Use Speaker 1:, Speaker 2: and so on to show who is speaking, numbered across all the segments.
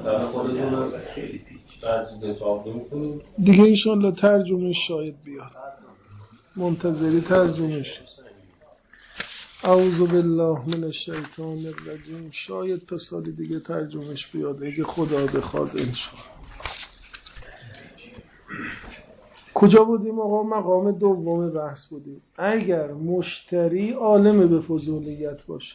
Speaker 1: در خودتون ترجمه حساب نمی‌کنید
Speaker 2: دیگه انشالله ترجمه شاید بیاد، منتظری ترجمهش. اعوذ بالله من الشیطان الرجیم. شاید تا سال دیگه ترجمهش بیاد اگه خدا بخواد انشالله. کجا بودیم آقا؟ مقام دوم بحث بودیم. اگر مشتری عالم به فضولیت باشه،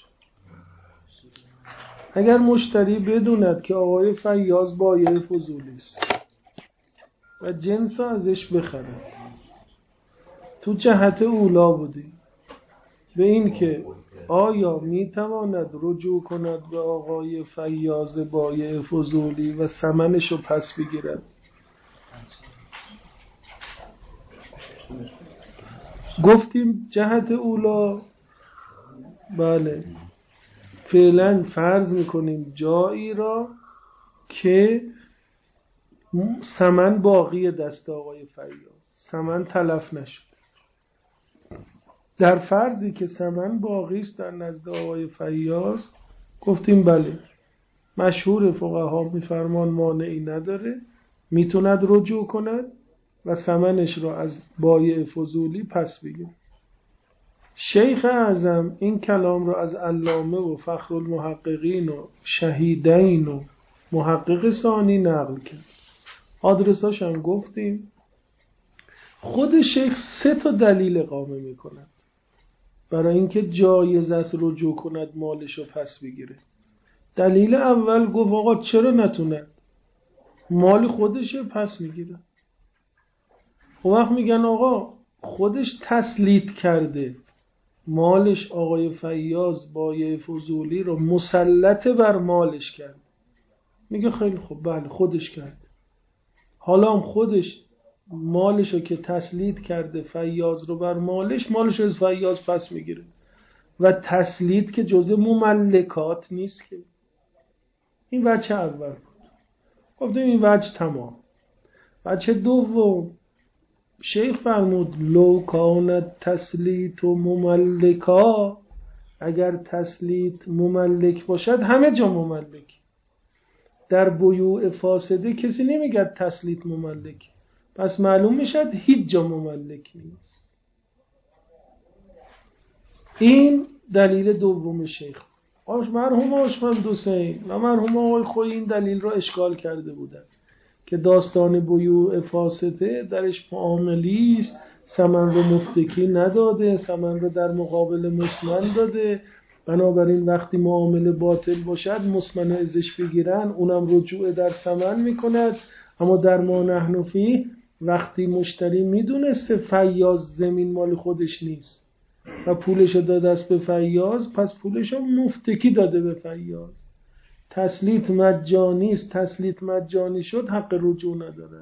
Speaker 2: اگر مشتری بدوند که آقای فیاض بایع فضولی است و جنس ازش بخرد، تو جهت اولا بودیم به این که آیا میتواند رجوع کند به آقای فیاض بایع فضولی و ثمنش رو پس بگیرد. گفتیم جهت اولا بله، فعلا فرض میکنیم جایی را که ثمن باقی دست آقای فیاض، ثمن تلف نشد. در فرضی که ثمن باقی است در نزد آقای فیاض، گفتیم بله، مشهور فقها میفرمان مانعی نداره، میتوند رجوع کند و ثمنش را از بایع فضولی پس بگیره. شیخ اعظم این کلام را از علامه و فخر المحققین و شهیدین و محقق ثانی نقل کرد. آدرساش هم گفتیم. خود شیخ 3 دلیل اقامه میکند برای اینکه جایز است رجوع کند مالشو پس بگیره. دلیل اول گفت آقا چرا نتونه، مال خودشه پس میگیره. خب وقت میگن آقا خودش تسلیط کرده، مالش آقای فیاض بایع فضولی رو مسلط بر مالش کرد. میگه خیلی خوب، بله خودش کرد. حالا هم خودش مالشو که تسلیط کرده فیاض رو بر مالش از فیاض پس میگیره و تسلیط که جزء مملکات نیست که. این وجه اول بود. گفتیم این وجه تمام. وجه دوم، شیخ فرمود لو کانت تسلیط و مملکا، اگر تسلیط مملک باشد همه جا مملک. در بیوع فاسده کسی نمیگه تسلیط مملک، پس معلوم میشد هیچ جا مملک نیست. این دلیل دوم شیخ. مرحوم آشمند حسین و مرحوم آقای خویی این دلیل را اشکال کرده بودند که داستان بیوع فاسده درش معاملی است، ثمن رو مفتکی نداده، ثمن رو در مقابل مسمن داده، بنابراین وقتی معامله باطل باشد مسمن ازش بگیرن اونم رجوع در ثمن میکند. اما در ما نحن فیه وقتی مشتری میدونسته فیاض زمین مال خودش نیست و پولشو داده است به فیاض، پس پولشو مفتکی داده به فیاض. تسلیط مجانی است، تسلیط مجانی شد حق رجوع نداره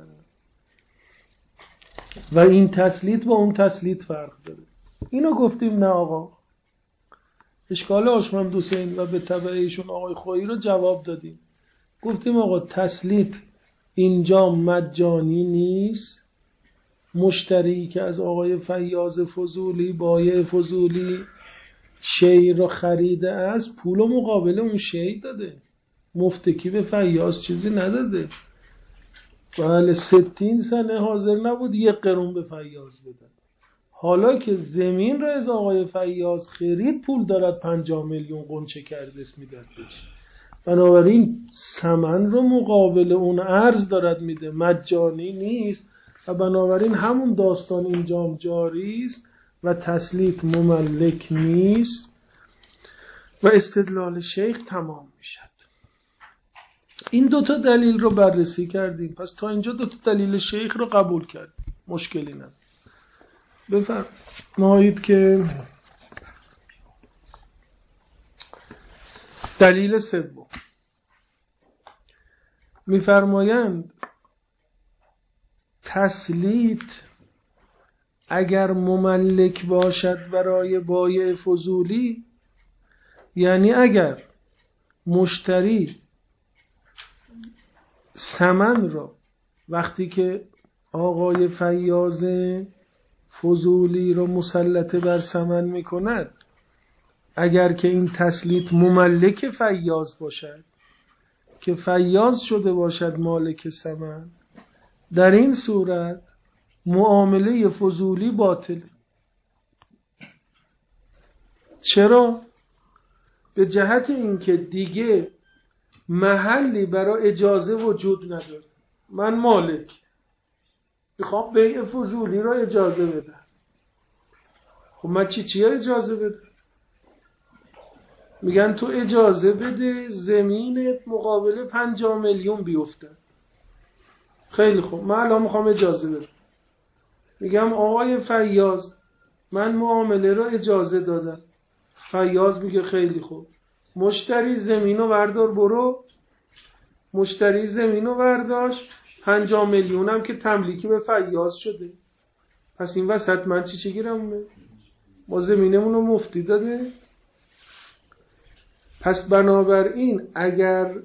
Speaker 2: و این تسلیط با اون تسلیط فرق داره. اینو گفتیم نه آقا، اشکال آشمند حسین و به تبع ایشون آقای خویی رو جواب دادیم. گفتیم آقا تسلیط اینجا مجانی نیست. مشتری که از آقای فیاض فضولی بایع فضولی شی رو خریده است، پول مقابل اون شی داده، مفتکی به فیاض چیزی نداده. بله 60 سنه حاضر نبود 1 قرون به فیاض بده. حالا که زمین رو از آقای فیاض خرید پول دارد 50 میلیون قنچه کرده اسم میداد بهش، بنابراین ثمن رو مقابل اون ارز دارد میده، مجانی نیست و بنابراین همون داستان اینجا جاری است و تسلیط مملک نیست و استدلال شیخ تمام میشد. این 2 دلیل رو بررسی کردیم. پس تا اینجا 2 دلیل شیخ رو قبول کردیم، مشکلی نداره. بفرمایید که دلیل سوم میفرمایند تسلیط اگر مملک باشد برای بایع فضولی، یعنی اگر مشتری ثمن را وقتی که آقای فیاض فضولی را مسلط بر ثمن می کند، اگر که این تسلیط مملک فیاض باشد که فیاض شده باشد مالک ثمن، در این صورت معامله فضولی باطل. چرا؟ به جهت اینکه دیگه محلی برای اجازه وجود نداره. من مالک میخوام بیع فضولی را اجازه بدم. خب من چیه اجازه بدم؟ میگن تو اجازه بده زمینت مقابل 50 میلیون بیفته. خیلی خوب، من الان میخوام اجازه بدم. میگم آقای فیاض من معامله را اجازه دادم. فیاض میگه خیلی خوب، مشتری زمینو بردار برو. مشتری زمینو برداشت، 50 میلیونم که تملیکی به فیاض شده. پس این وسط من چی گیرمونه؟ ما زمینمون رو مفتی داده. پس بنابراین اگر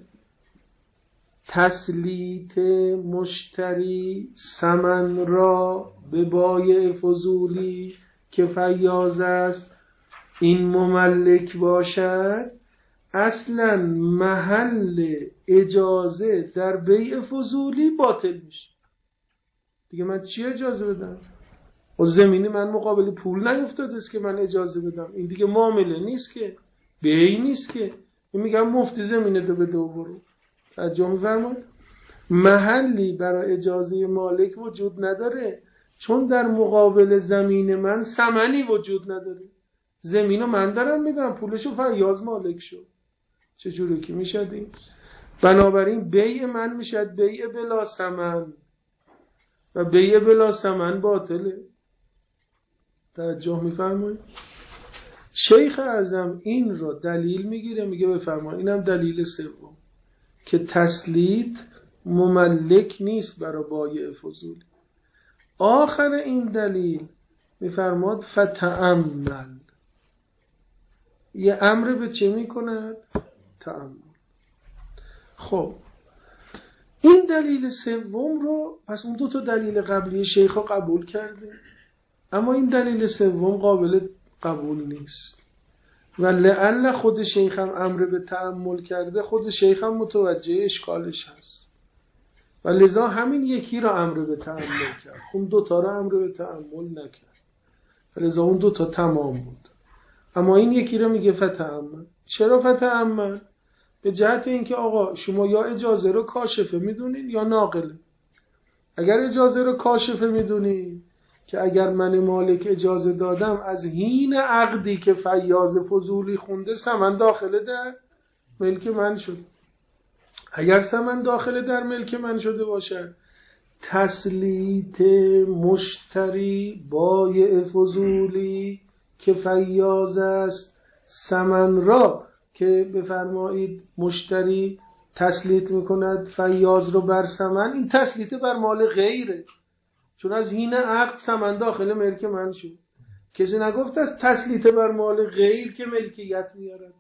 Speaker 2: تسلیط مشتری ثمن را به بایع فضولی که فیاض است این مملک باشد، اصلا محل اجازه در بیع فضولی باطل میشه. دیگه من چی اجازه بدم؟ و زمینی من مقابل پول نیفتاده است که من اجازه بدم. این دیگه معامله نیست که، بیع نیست که. میگم مفتی زمینه تو بده و برو. توجه می‌فرمایید؟ محلی برای اجازه مالک وجود نداره، چون در مقابل زمین من ثمنی وجود نداره. زمینو من دارم میدم، پولشو فیاض مالک شد. چجوری که میشد این؟ بنابراین بیع من میشد بیع بلا ثمن و بیع بلا ثمن باطله. توجه می‌فرمایید؟ شیخ اعظم این رو دلیل میگیره، میگه بفرمایید اینم دلیل سوم که تسلیط مملک نیست برای بایع فضولی. آخر این دلیل میفرماد فتأمل. یه امر به چه میکند؟ تأمل. خب این دلیل سوم رو پس اون دو تا دلیل قبلی شیخ ها قبول کرده، اما این دلیل سوم قابل قبول نیست و لعل خود شیخ هم امر به تأمل کرده، خود شیخ هم متوجه اشکالش هست و لذا همین یکی را امر به تأمل کرد، اون دوتا را امر به تأمل نکرد و لذا اون دوتا تمام بود. اما این یکی را میگه فتأمل. چرا فتأمل؟ به جهت اینکه آقا شما یا اجازه رو کاشفه میدونین یا ناقله. اگر اجازه رو کاشفه میدونین که اگر من مالک اجازه دادم از حین عقدی که فیاض فضولی خونده ثمن داخل در ملک من شد. اگر ثمن داخل در ملک من شده باشد، تسلیط مشتری بایع فضولی که فیاض است ثمن را که بفرمایید مشتری تسلیط میکند فیاض رو بر ثمن، این تسلیط بر مال غیره، چون از حین عقد ثمن داخل ملک من شد. کسی نگفت از تسلیط بر مال غیر که ملکیت میارد.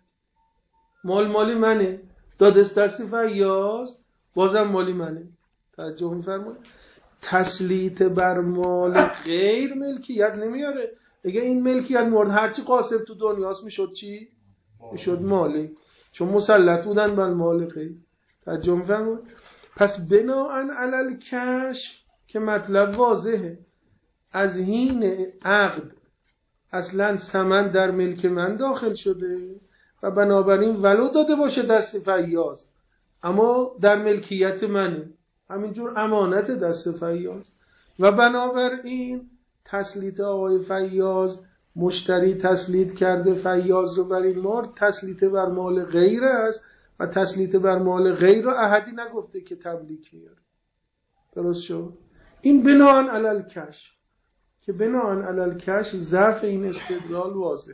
Speaker 2: مال منه، دادست دست فیاض بازم مالی منه. توجه میفرمایید؟ تسلیط بر مال غیر ملکیت نمیاره. اگه این ملکیت مورد هرچی قاسم تو دنیاست میشد چی؟ میشد مالی، چون مسلط بودن بر مال غیر. توجه میفرمایید؟ پس بناءً علی الکشف که مطلب واضحه، از حین عقد اصلا ثمن در ملک من داخل شده و بنابراین ولو داده باشه دست فیاض اما در ملکیت منه، همینجور امانت دست فیاض و بنابراین تسلیط آقای فیاض، مشتری تسلیط کرده فیاض رو بر این مال، تسلیط بر مال غیر است و تسلیط بر مال غیر رو احدی نگفته که تملیک میاره. درست شد؟ این بناءً علی الکشف که بناءً علی الکشف ضعف این استدلال واضح.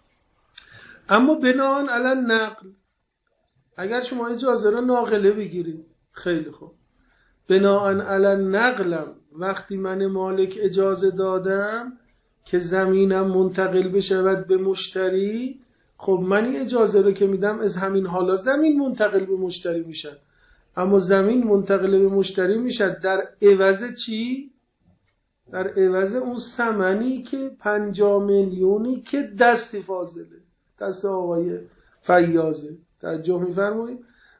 Speaker 2: اما بناءً علی النقل، اگر شما اجازه را ناقله بگیرید خیلی خوب، بناءً علی النقلم وقتی من مالک اجازه دادم که زمینم منتقل بشود به مشتری، خب من این اجازه رو که میدم از همین حالا زمین منتقل به مشتری میشه، اما زمین منتقل به مشتری میشه در عوض چی؟ در عوض اون ثمنی که 50 میلیونی که دستی فاضله، دست آقای فیاضه. توجه میفرمایید؟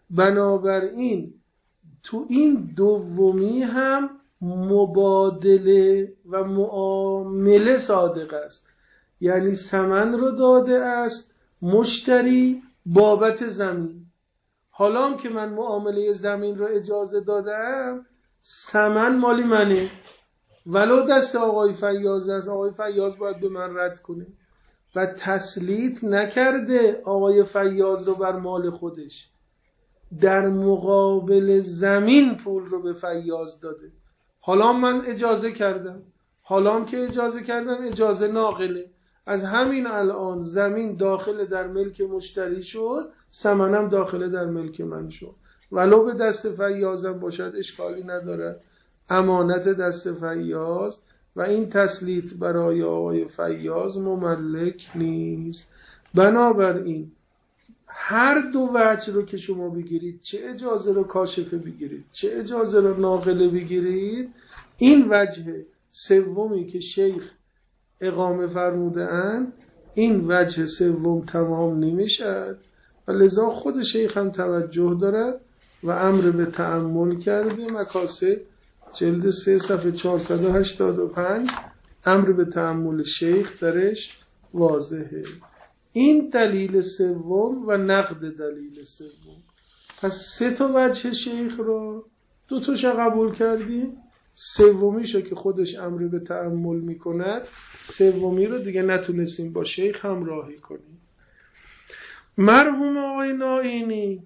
Speaker 2: بنابراین تو این دومی هم مبادله و معامله صادق است، یعنی ثمن رو داده است مشتری بابت زمین. حالا هم که من معامله زمین رو اجازه دادم، ثمن مالی منه، ولو دست آقای فیاض است، آقای فیاض باید به من رد کنه و تسلیط نکرده آقای فیاض رو بر مال خودش، در مقابل زمین پول رو به فیاض داده. حالا من اجازه کردم، حالا هم که اجازه کردم اجازه ناقله، از همین الان زمین داخل در ملک مشتری شد، ثمنم داخل در ملک من شد، ولو به دست فیاضم باشد اشکالی ندارد، امانت دست فیاض و این تسلیط برای آقای فیاض مملک نیست. بنابراین هر دو وجه رو که شما بگیرید، چه اجازه رو کاشفه بگیرید چه اجازه رو ناقله بگیرید، این وجه سومی که شیخ اقامه فرموده اند، این وجه سوم تمام نمیشد و لذا خود شیخ هم توجه دارد و امر به تأمل کرده. مکاسب جلد 3 صفحه 485 امر به تأمل شیخ درش واضحه. این دلیل سوم و نقد دلیل سوم. پس 3 وجه شیخ رو 2 قبول کردیم، سومیشو که خودش امر به تأمل میکند، سومی رو دیگه نتونستیم با شیخ همراهی کنیم. مرحوم آقای نائینی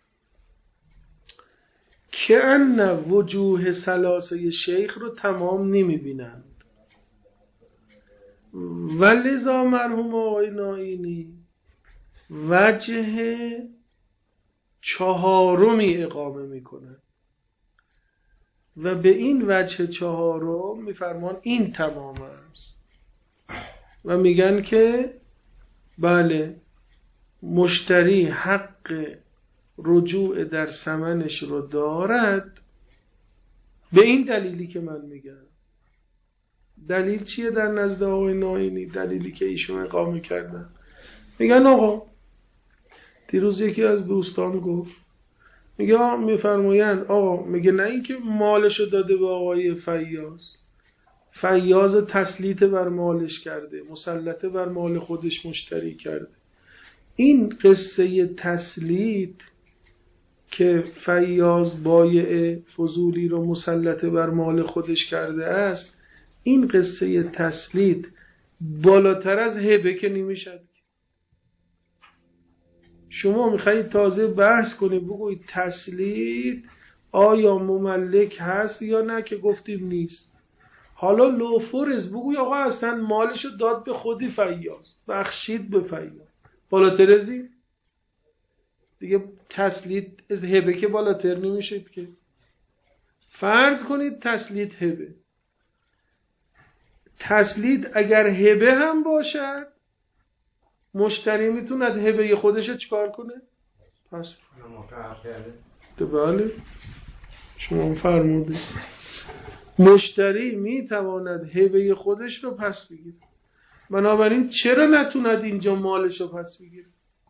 Speaker 2: که ان وجوه ثلاثه شیخ رو تمام نمیبینند و لذا مرحوم آقای نائینی وجه 4 اقامه میکنند و به این وجه 4 میفرمان این تمام است و میگن که بله مشتری حق رجوع در ثمنش رو دارد، به این دلیلی که من میگم. دلیل چیه در نزد آقای نائینی؟ دلیلی که ایشون اقامه کردن، میگن آقا دیروز یکی از دوستان گفت، میگه میفرمایند آقا، میگه نه اینکه مالشو داده به آقای فیاض تسلیط بر مالش کرده، مسلطه بر مال خودش مشتری کرده. این قصه تسلیط که فیاض بایع فضولی رو مسلطه بر مال خودش کرده است، این قصه تسلیط بالاتر از هبه که نمیشد. شما میخواید تازه بحث کنید بگوید تسلیط آیا مملک هست یا نه، که گفتیم نیست. حالا لوفرز بگوی آقا اصلا مالشو داد به خودی فیاض، بخشید به فیاض، بالاتر از این دیگه تسلیط از هبه که بالاتر نمیشد که. فرض کنید تسلیط هبه، تسلیط اگر هبه هم باشد مشتری میتوند هبه خودش چیکار کنه؟ پس بله شما فرمودید مشتری میتواند هبه خودش رو پس بگیره. بنابراین چرا نتوند اینجا مالش رو پس بگیره؟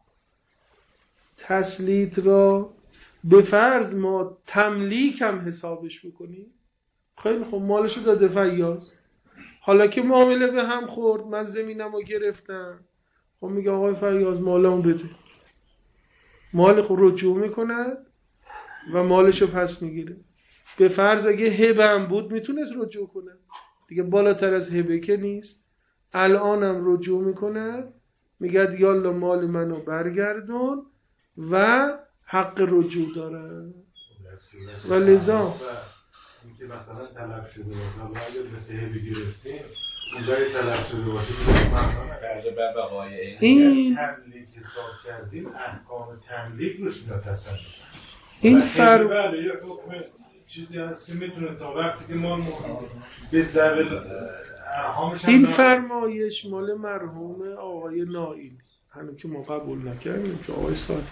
Speaker 2: تسلیط را به فرض ما تملیک هم حسابش بکنیم، خیلی خب مالش رو داده فیاض، حالا که معامله به هم خورد من زمینم رو گرفتم، خب میگه آقای فیاض مالمو بده، مال خود رجوع میکند و مالشو پس میگیره. به فرض اگه هبه هم بود میتونست رجوع کنه دیگه، بالاتر از هبه که نیست. الانم رجوع میکند، میگه یالا مال منو برگردون و حق رجوع داره. و لذا
Speaker 3: اینکه مثلا طلب شده باشه، ما اگه مثل هبه گرفتیم اونجای طلب شده باشه این تملیک حساب کردیم، احکام تملیک روش میاد تصمیم.
Speaker 2: این
Speaker 3: بله یه حکم چیزی هست که میتونه تا وقتی که ما به ذوال ارحامش
Speaker 2: این فرمایش مال مرحوم آقای نائینی، همین که ما قبول نکردیم که آقای صادق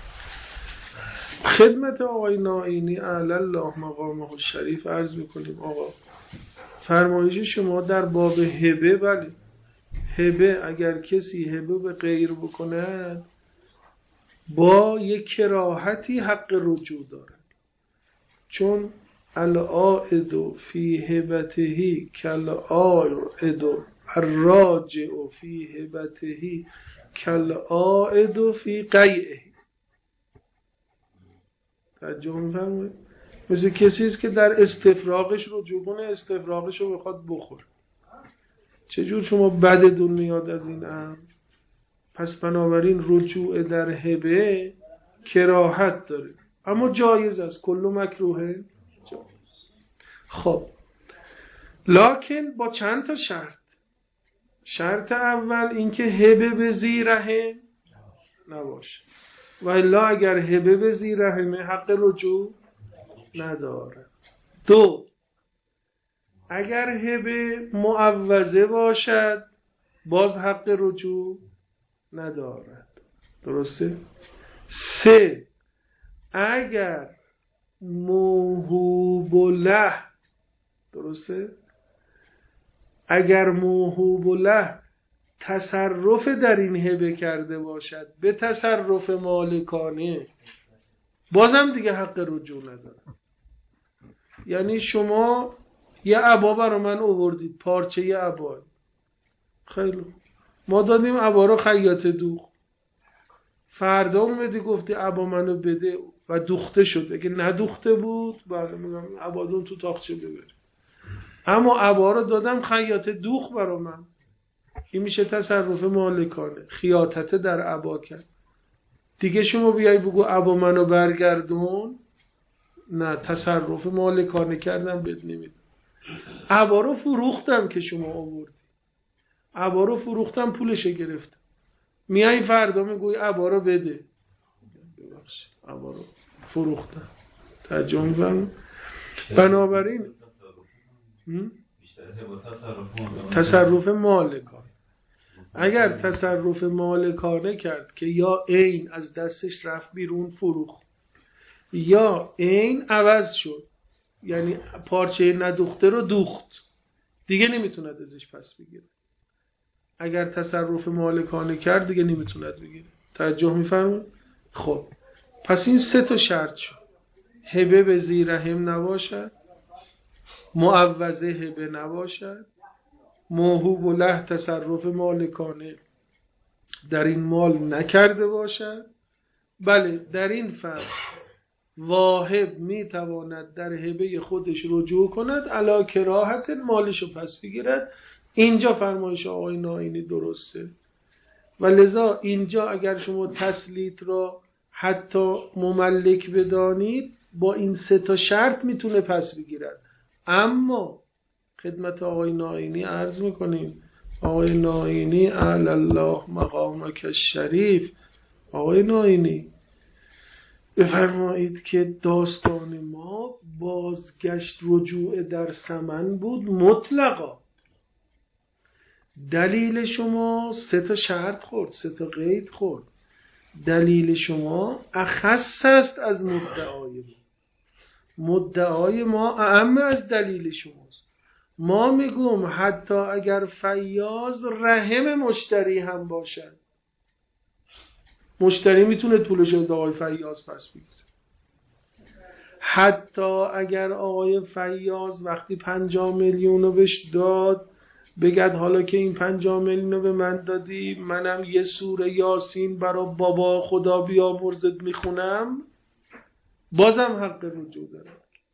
Speaker 2: خدمت آقای نائینی اعلی الله مقامه الشریف عرض میکنیم آقا فرمایش شما در باب هبه، بله هبه اگر کسی هبه به غیر بکند با یک کراهتی حق رجوع دارد، چون العائد فی هبته کالعائد الراجع فی هبته کالعائد فی قیعه. توجه می‌فرمایید؟ مثل کسی است که در استفراغش رجوع کنه، استفراغش رو بخواد بخوره. چجور شما بدتون میاد از این امر؟ پس بنابراین رجوع در هبه کراهت داره، اما جایز است. کل مکروه جایز. خب لکن با چند تا شرط. شرط اول اینکه هبه به ذی رحم نباشه، و الا اگر هبه به ذی رحمه حق رجوع نداره. دو، اگر هبه معوضه باشد باز حق رجوع ندارد. درسته؟ سه، اگر موهوب له، درسته؟ اگر موهوب له تصرف در این هبه کرده باشد به تصرف مالکانه بازم دیگه حق رجوع نداره. یعنی شما یه عبا برای من آوردید، پارچه یه عبا، خیلی ما دادیم عبا رو خیاط دوخت، فردا اومدی گفتی عبا منو بده و دوخته شد. اگه ندوخته بود بعد میگم عبادون تو تاقچه ببر، اما عبا رو دادم خیاط دوخت برای من. این میشه تصرف مالکانه، خیاطت در عبا کرد. دیگه شما بیای بگو عبا منو برگردون، نه، تصرف مالکانه کردم بد نمیدم. عبا رو فروختم که شما آوردی، عبا رو فروختم پولش گرفتم، میای فردا میگوی عبا رو بده، ببخش عبا رو فروختم. توجه می‌فرمایید؟ بنابراین تصرف مالکانه. اگر تصرف مالکانه کرد که یا عین از دستش رفت بیرون فروخت، یا عین عوض شد، یعنی پارچه ندوخته رو دوخت، دیگه نمیتوند ازش پس بگیره. اگر تصرف مالکانه کرد دیگه نمیتوند بگیره. توجه می‌فرمایید؟ خب پس این سه تا شرط شد. هبه به ذی رحم نباشد، معوضه هبه نباشد، موهوب له تصرف مالکانه در این مال نکرده باشد. بله، در این فرض واهب میتواند در هبه خودش رجوع کند، علی کراهت مالشو پس بگیرد. اینجا فرمایش آقای ناینی درسته و لذا اینجا اگر شما تسلیت را حتی مملک بدانید با این سه تا شرط میتونه پس بگیرد. اما خدمت آقای ناینی عرض میکنیم، آقای ناینی اعلی الله مقامک الشریف، آقای ناینی بفرمایید که داستان ما بازگشت رجوع در ثمن بود مطلقا. دلیل شما سه تا شرط خورد، سه تا قید خورد. دلیل شما اخص است از مدعای ما، مدعای ما اعم از دلیل شماست. ما میگم حتی اگر فیاض رحم مشتری هم باشد، مشتری میتونه پولش از آقای فیاض پس بگیره. حتی اگر آقای فیاض وقتی 50 میلیون رو بهش داد بگد حالا که این 50 میلیون رو به من دادی منم یه سوره یاسین برای بابا خدا بیامرزت میخونم، بازم حق رجوع داره.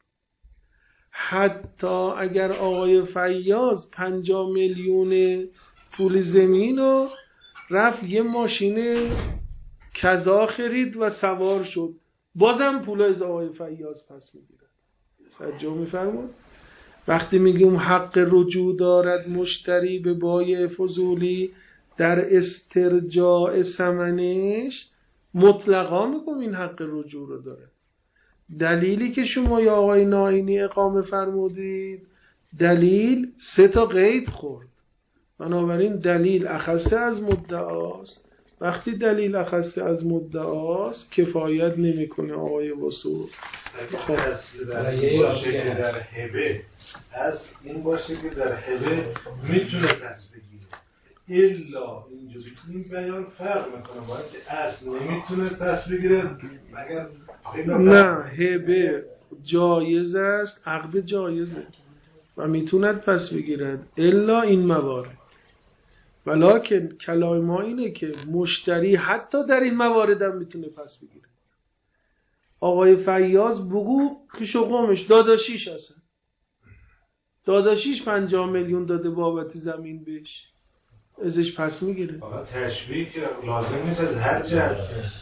Speaker 2: حتی اگر آقای فیاض 50 میلیون پول زمین رو رفت یه ماشین کذا خرید و سوار شد، بازم پول از آقای فیاض پس میگیره. توجه میفرمون؟ وقتی میگیم حق رجوع دارد مشتری به بایع فضولی در استرجاع ثمنش، مطلقا میگم این حق رجوع رو داره. دلیلی که شما یا آقای ناینی اقامه فرمودید، دلیل سه تا قید خورد. بنابراین دلیل اخصه از مدعاست. وقتی دلیل اخصه از مدعاست کفایت نمیکنه آقای وصول.
Speaker 3: خب اصل در این باشه که در هبه از این باشه که در هبه میتونه پس بگیره، الا اینجوری این بیان فرق میکنه با اینکه اصل نمیتونه پس بگیره مگر
Speaker 2: نه هبه جایز است، عقد جایزه و میتوند پس بگیرد الا این موارد. ولکن کلام ما اینه که مشتری حتی در این موارد هم میتونه پس بگیره. آقای فیاض بگو که شقامش داداشیش هستن، داداشیش 50 میلیون داده بابت زمین بهش، ازش پس میگیره.
Speaker 3: تشبیه که لازم نیست از هر جهت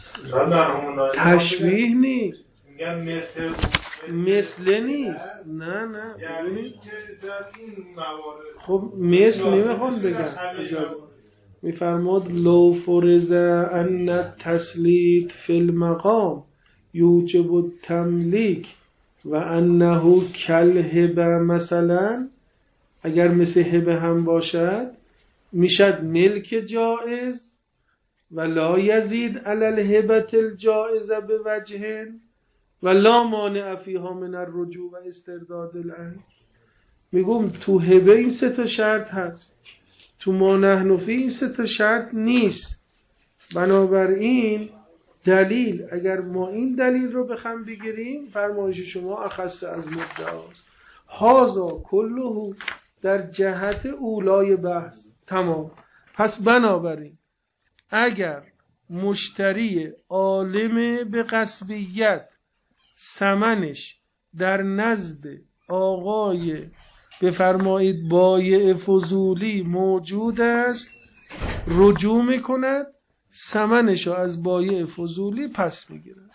Speaker 2: تشبیه نیست،
Speaker 3: میگن
Speaker 2: مثل نیست. نه
Speaker 3: یعنی که در این موارد
Speaker 2: خب مثل نمیخوان بگن. اجازه میفرماد لو فرض ان التسلیط فی المقام یوجب التملیک و انه کالهبه، مثلا اگر مثل هبه هم باشد میشد ملک جائز و لا یزید علی الهبه الجائزه بوجه و لا مانع فیها من الرجوع و استرداد العین. میگم تو هبه این 3 شرط هست، تو ما نحن فی این 3 شرط نیست. بنابراین دلیل، اگر ما این دلیل رو بخوام بگیریم، فرمایش شما اخص از مدعاست. هازا کله در جهت اولای بحث تمام. پس بنابراین اگر مشتری عالم به غصبیت ثمنش در نزد آقای بفرمایید بایع فضولی موجود است، رجوع میکند، ثمنش رو از بایع فضولی پس میگیرد.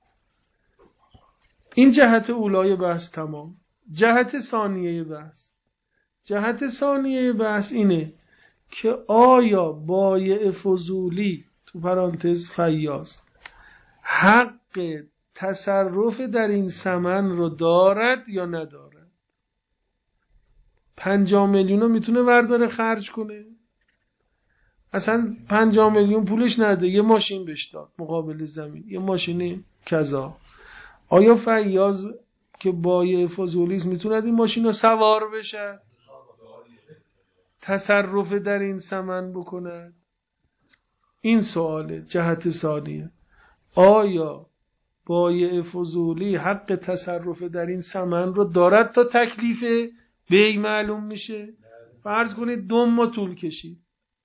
Speaker 2: این جهت اولای بحث تمام. جهت ثانیه بحث اینه که آیا بایع فضولی تو پرانتز فیاض حق تصرف در این ثمن رو دارد یا ندارد؟ 50 میلیون رو میتونه برداره خرج کنه؟ اصلا 50 میلیون پولش نده، یه ماشین بهش داد مقابل زمین، یه ماشین کذا. آیا فیاض که بایع فضولیست میتونه این ماشین رو سوار بشه، تصرف در این ثمن بکند؟ این سواله. جهت ثانیه، آیا بایع فضولی حق تصرف در این ثمن رو دارد تا تکلیف بیع معلوم میشه؟ فرض کنید 2 ماه طول کشید،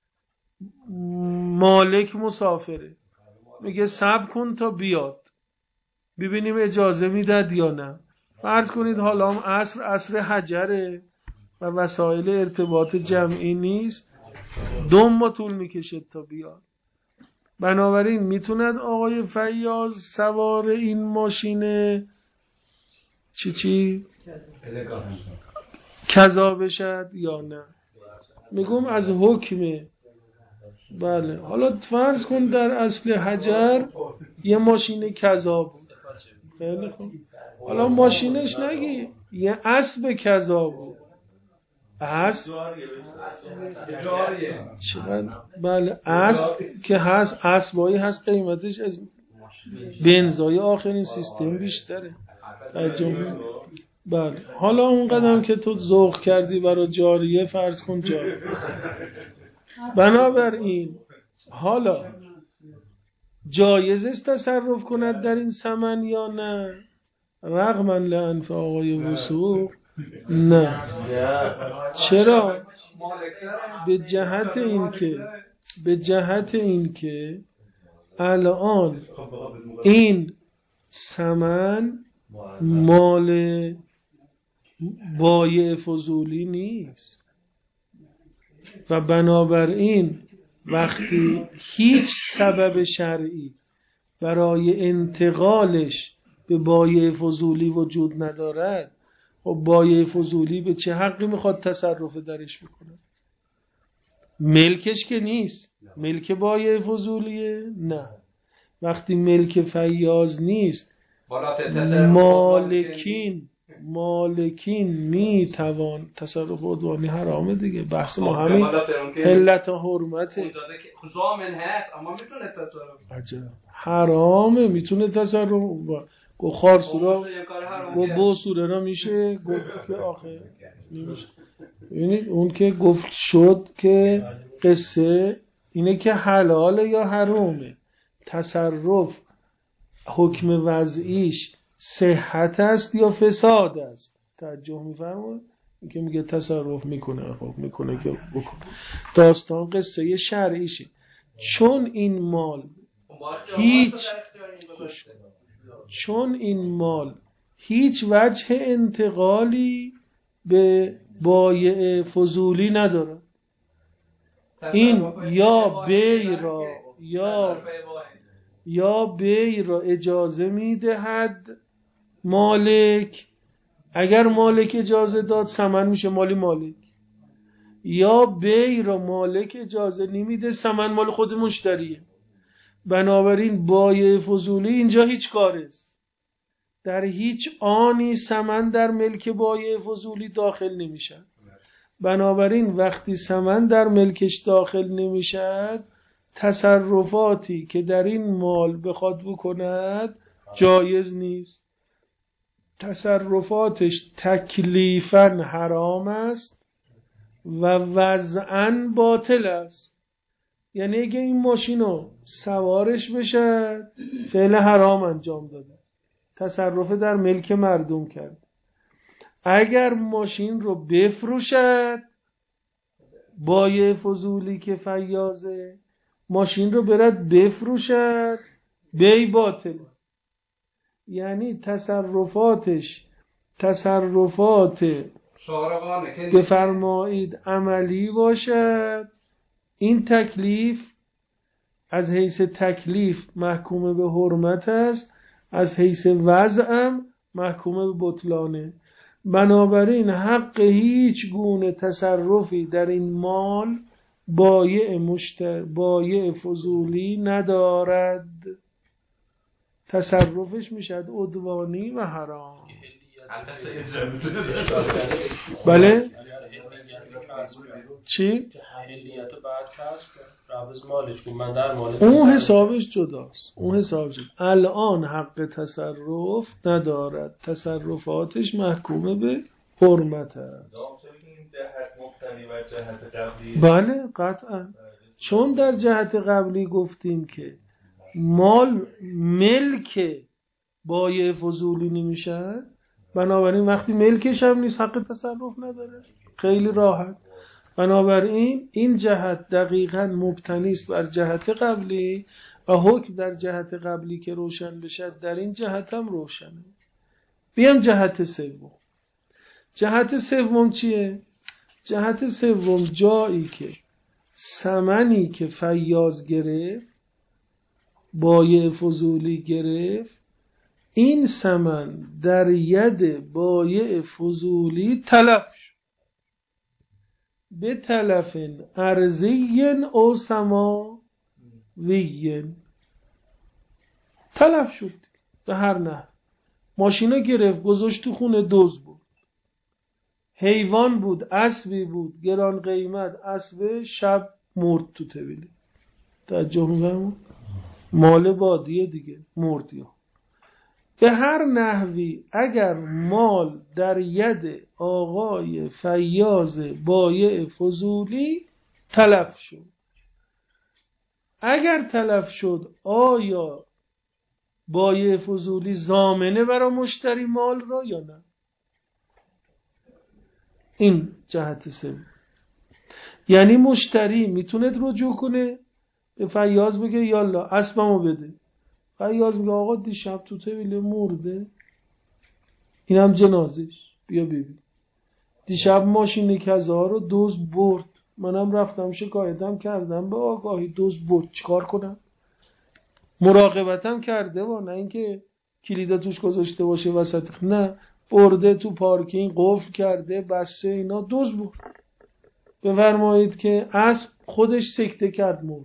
Speaker 2: مالک مسافره، میگه صبر کن تا بیاد ببینیم اجازه میداد یا نه. فرض کنید حالا هم عصر حجره و وسایل ارتباط جمعی نیست، 2 ماه طول میکشه تا بیاد. بنابراین میتوند آقای فیاض سوار این ماشین چی کذا بشد یا نه؟ میگم از حکمه. بله، حالا فرض کن در اصل حجر یه ماشین کذا بود، خیلی خوب، حالا ماشینش نگی یه اسب کذا بود، اسب بله اسب که هست، اسبایی هست قیمتش از بنزای آخرین سیستم بیشتره. بله، حالا اون قدم که تو ذوق کردی برای جاریه فرض کن جاریه. بنابراین حالا جایز است تصرف کند در این ثمن یا نه؟ رغم لعنف آقای وثوق نه. چرا؟ به جهت این که الان این ثمن مال بایع فضولی نیست و بنابراین وقتی هیچ سبب شرعی برای انتقالش به بایع فضولی وجود ندارد، و بایع فضولی به چه حقی میخواد تصرف درش بکنه؟ ملکش که نیست، ملک بایع فضولیه؟ نه. وقتی ملک فیاض نیست، مالکین میتوان تصرف عدوانی حرامه دیگه. بحث ما همین علت و حرمته. حرامه، میتونه تصرف گو خار سورا گو بو سوره را میشه گفت که آخه نمیشه. ببینید اون که گفت شد که قصه اینه که حلاله یا حرامه، تصرف حکم وضعیش صحت است یا فساد است. توجه می‌فرمایید؟ این که میگه تصرف میکنه، خب میکنه که بکنه. داستان قصه شرعیشه. چون این مال هیچ وجه انتقالی به بایع فضولی نداره. این یا بی را اجازه میدهد مالک، اگر مالک اجازه داد ثمن میشه مالی مالک، یا بی را مالک اجازه نمیده ثمن مال خود مشتریه. بنابراین بایع فضولی اینجا هیچ کاری است. در هیچ آنی ثمن در ملک بایع فضولی داخل نمیشه. بنابراین وقتی ثمن در ملکش داخل نمیشد، تصرفاتی که در این مال بخواد بکند جایز نیست. تصرفاتش تکلیفاً حرام است و وضعاً باطل است. یعنی اگه این ماشینو سوارش بشه فعل حرام انجام داده، تصرف در ملک مردم کرد. اگر ماشین رو بفروشد، بایع فضولی که فیاضه ماشین رو برد بفروشد، بی باطل. یعنی تصرفات بفرمایید عملی باشد. این تکلیف از حیث تکلیف محکوم به حرمت است، از حیث وضعم محکوم به بطلانه. بنابراین حق هیچ گونه تصرفی در این مال بایع فضولی ندارد. تصرفش میشد عدوانی و حرام. بله؟ چی؟ اون حسابش جداست. الان حق تصرف ندارد، تصرفاتش محکومه به حرمت است. بله قطعا. چون در جهت قبلی گفتیم که مال ملک بایع فضولی نمیشه، بنابراین وقتی ملکش هم نیست حق تصرف نداره. خیلی راحت. بنابراین این جهت دقیقاً مبتنی است بر جهت قبلی و حکم در جهت قبلی که روشن بشه در این جهت هم روشنه. بیام جهت سوم. جهت سوم چیه؟ جهت سوم جایی که ثمنی که فیاض گرفت، بایع فضولی گرفت، این ثمن در ید بایع فضولی تلف شد به تلف ارضی او سماوی. تلف شد به هر نحو. ماشینا گرفت گذاشت تو خونه، دزد بود، حیوان بود، اسبی بود گران قیمت، اسب شب مرد تو طویله. توجه می‌فرمایید؟ مال بادیه دیگه مرد. یا به هر نحوی اگر مال در ید آقای فیاض بایع فضولی تلف شد، اگر تلف شد آیا بایع فضولی ضامنه برای مشتری مال را یا نه؟ این جهت سوم. یعنی مشتری میتونه رجوع کنه به فیاض بگه یالا اسبمو بده. فیاض میگه آقا دیشب تو طویله مرده، اینم جنازش، بیا ببین. دیشب ماشین کذا رو دزد برد، منم رفتم شکایتم کردم به آگاهی، دزد برد، چیکار کنم؟ مراقبتم کرده با، نه اینکه کلیدا توش گذاشته باشه وسط، نه، برده تو پارکینگ قفل کرده بسته اینا، دزد برد. بفرمایید که اسب خودش سکته کرد مرد.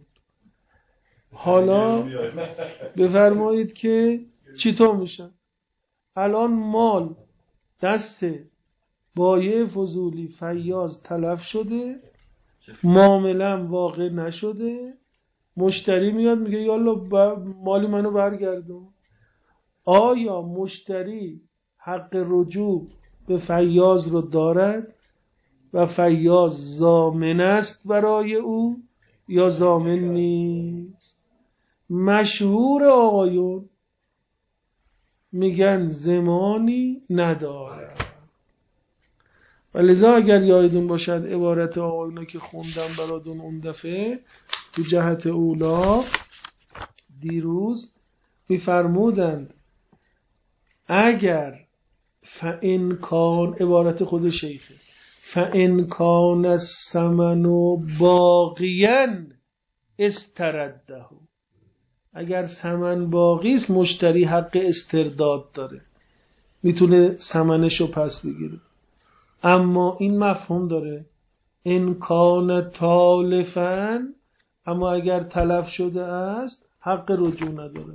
Speaker 2: حالا بفرمایید که چطور میشه؟ الان مال دست بایع فضولی فیاض تلف شده، معامله واقع نشده، مشتری میاد میگه یالا مالی منو برگردون. آیا مشتری حق رجوع به فیاض رو دارد؟ و فیاض ضامن است برای او یا ضامن نیست. مشهور آقایون میگن زمانی نداره. و لذا اگر یادتون باشد عبارت آقایونا که خوندم براتون اون دفعه تو جهت اولا دیروز میفرمودند اگر فإن کان، عبارت خود شیخه، فإن کان الثمن باقیاً استرده، اگر ثمن باقی است مشتری حق استرداد داره، میتونه ثمنشو پس بگیره. اما این مفهوم داره ان کان تالفاً، اما اگر تلف شده است حق رجوع نداره.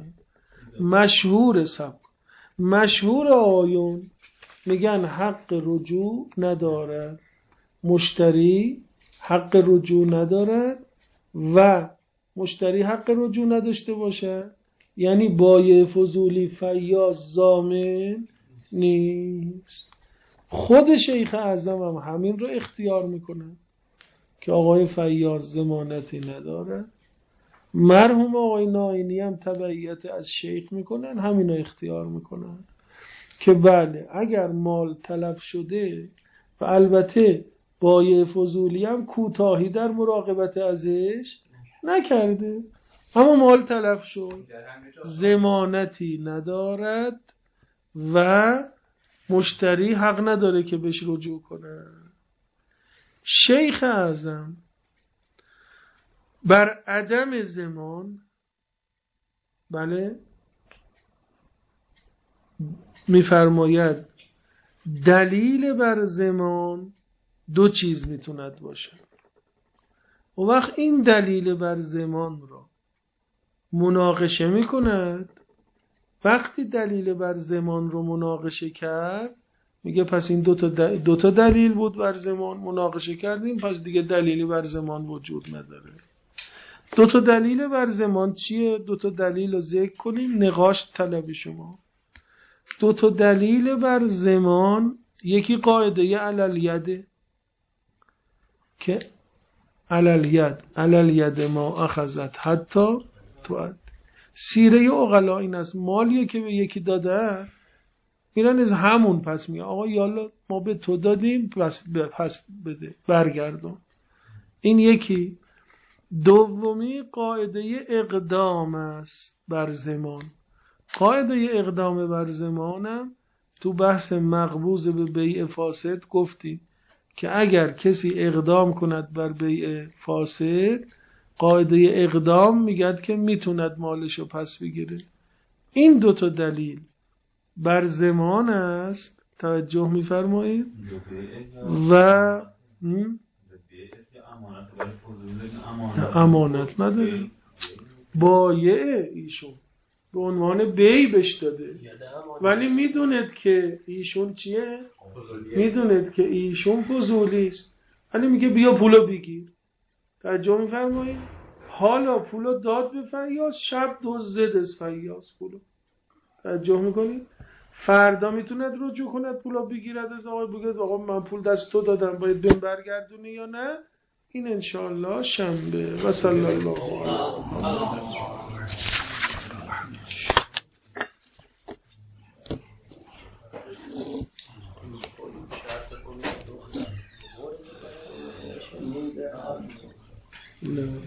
Speaker 2: مشهور آیون میگن حق رجوع ندارد، مشتری حق رجوع ندارد و مشتری حق رجوع نداشته باشد یعنی بایع فضولی فیاض ضامن نیست. خود شیخ اعظم هم همین رو اختیار میکنه که آقای فیاض ضمانتی نداره. مرحوم آقای ناینی هم تبعیت از شیخ میکنن، همین رو اختیار میکنن که بله اگر مال تلف شده و البته بایع فضولی هم کوتاهی در مراقبت ازش نکرده اما مال تلف شد، ضمانتی ندارد و مشتری حق نداره که بهش رجوع کنه. شیخ اعظم بر عدم ضمان بله میفرماید دلیل بر ضمان دو چیز میتوند باشه. و وقت این دلیل بر ضمان را مناقشه میکند، وقتی دلیل بر ضمان رو مناقشه کرد میگه پس این دو تا دلیل بود بر ضمان، مناقشه کردیم پس دیگه دلیلی بر ضمان وجود نداره. دو تا دلیل بر ضمان چیه؟ دو تا دلیل رو ذکر کنیم نقاش طلب شما. دو تا دلیل بر ضمان، یکی قاعده علل که علل ید ما اخذت حتی تو سیره عقلا این است، مالیه که به یکی داده میرن از همون پس میگه آقا یالا ما به تو دادیم پس بده برگردون. این یکی. دومی قاعده اقدام است بر ضمان. قاعده اقدام بر ضمانم تو بحث مقبوض به بیع فاسد گفتیم که اگر کسی اقدام کند بر بیع فاسد قاعده اقدام میگد که میتوند مالشو پس بگیره. این دو تا دلیل بر ضمان است، توجه میفرمایید. و امانت نداره، بایع ایشون به عنوان بی بش داده ولی میدوند که ایشون چیه؟ میدوند که ایشون فضولی است ولی میگه بیا پولو بگیر. توجه میفرمایید. حالا پولو داد به فیاض، شب دزدید از فیاض پولو. توجه میکنید. فردا میتوند رجوع کند پولو بگیرد از آقای بگید آقا من پول دست تو دادم باید بهم برگردونی یا نه. این انشاءالله شنبه. و صلی الله علیه